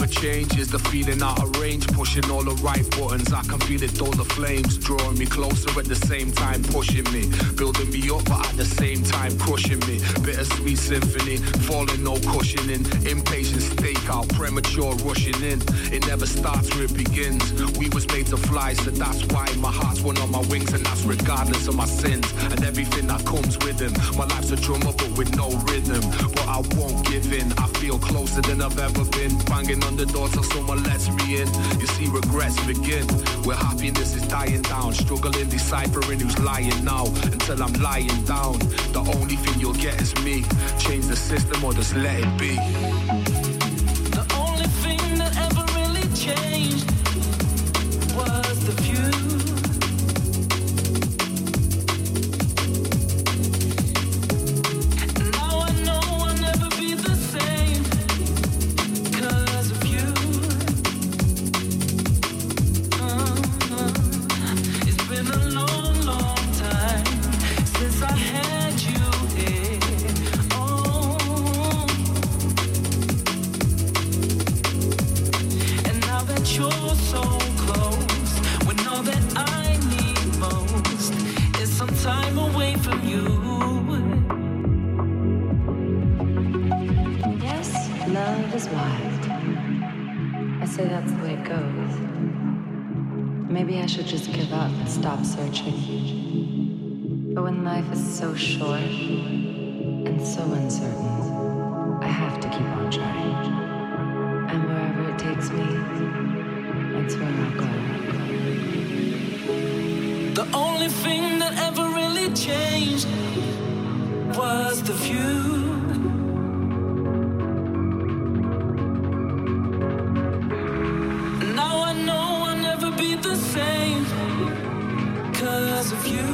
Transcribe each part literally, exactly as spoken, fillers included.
change is the feeling out of range, pushing all the right buttons. I can feel it, all the flames drawing me closer at the same time, pushing me, building me up, but at the same time crushing me. Bittersweet symphony, falling, no cushioning. Impatient stakeout, premature rushing in. It never starts where it begins. We was made to fly, so that's why my heart's one on my wings, and that's regardless of my sins and everything that comes with them. My life's a drummer, but with no rhythm. But I won't give in. I feel closer than I've ever been. Banging on the door till someone lets me in. You see, regrets begin where happiness is dying down. Struggling, deciphering who's lying now until I'm lying down. The only thing you'll get is me. Change the system or just let it be. The only thing that ever really changed was the view. Maybe I should just give up and stop searching. But when life is so short and so uncertain, I have to keep on trying. And wherever it takes me, that's where I'll go. The only thing that ever really changed was the view. Cause of you.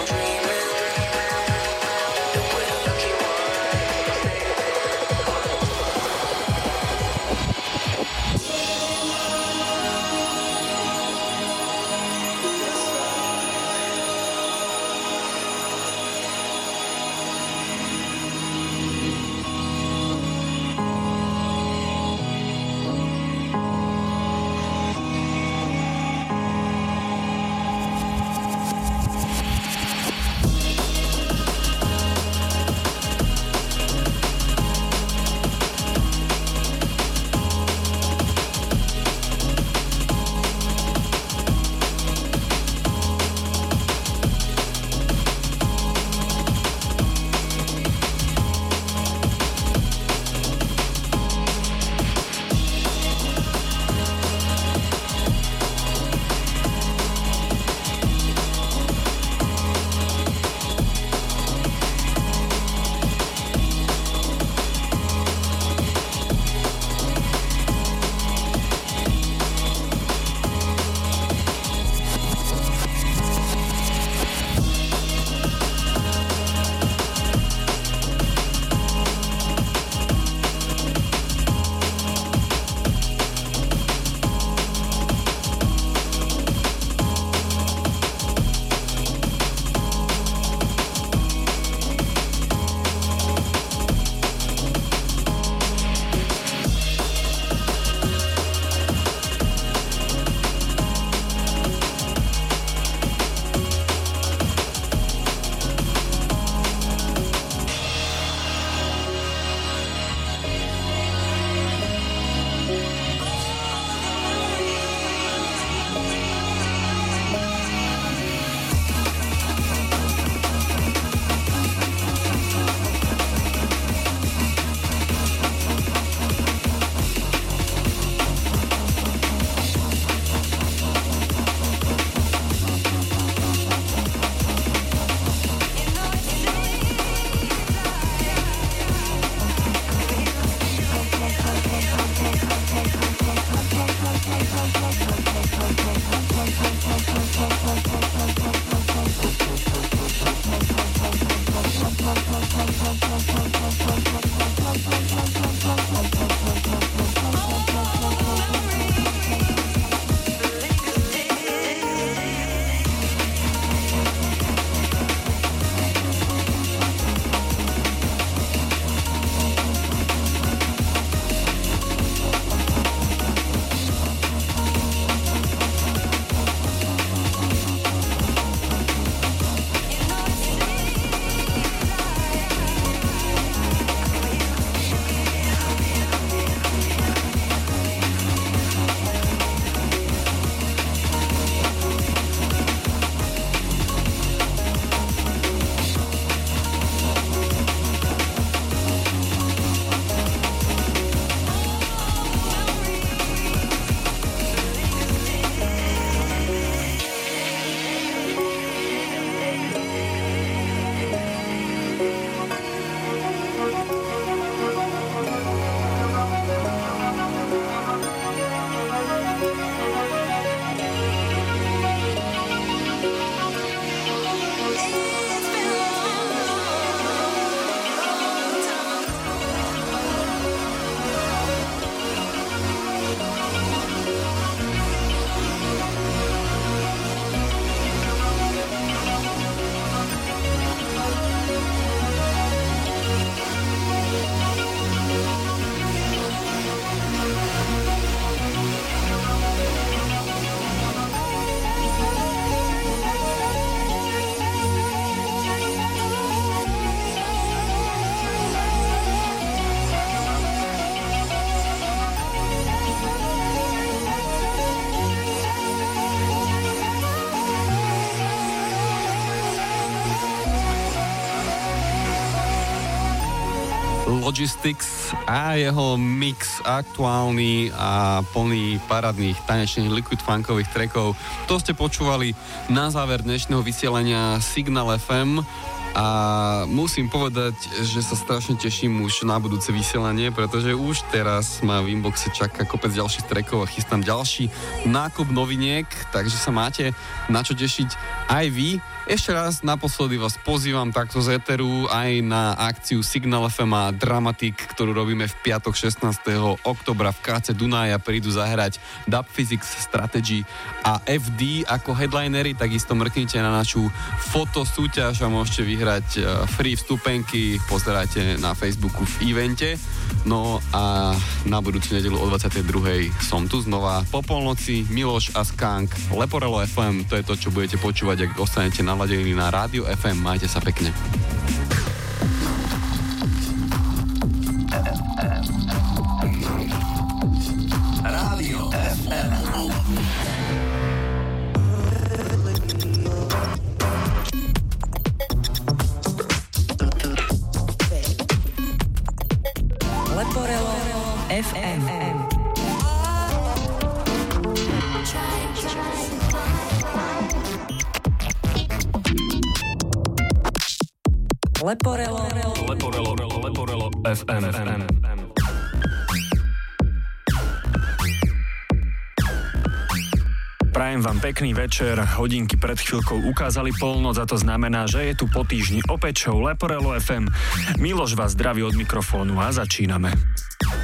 Logistics a jeho mix aktuálny a plný parádnych tanečných liquid funkových trackov. To ste počúvali na záver dnešného vysielania Signal ef em. a musím povedať, že sa strašne teším už na budúce vysielanie, pretože už teraz ma v inboxe čaká kopec ďalších trackov a chystám ďalší nákup noviniek, takže sa máte na čo tešiť aj vy. Ešte raz naposledy vás pozývam takto z éteru aj na akciu Signal ef em a Dramatik, ktorú robíme v piatok šestnásteho októbra v ká cé Dunaj a prídu zahrať Dub Physics, Strategy a ef dé ako headlinery. Takisto mrknite na našu fotosúťaž a môžete vyhrať free vstupenky, pozerajte na Facebooku v evente. No a na budúcu nedeľu o dvadsiatej druhej som tu znova po polnoci. Miloš a Skank, Leporello ef em, to je to, čo budete počúvať, ak ostanete naladení na Rádio ef em. Majte sa pekne. Rádio ef em. Leporello ef em. Leporello, Leporello, Leporello ef em. Prajem vám pekný večer, hodinky pred chvíľkou ukázali polnoc a to znamená, že je tu po týždni opäť show Leporello ef em. Miloš vás zdraví od mikrofónu a začíname.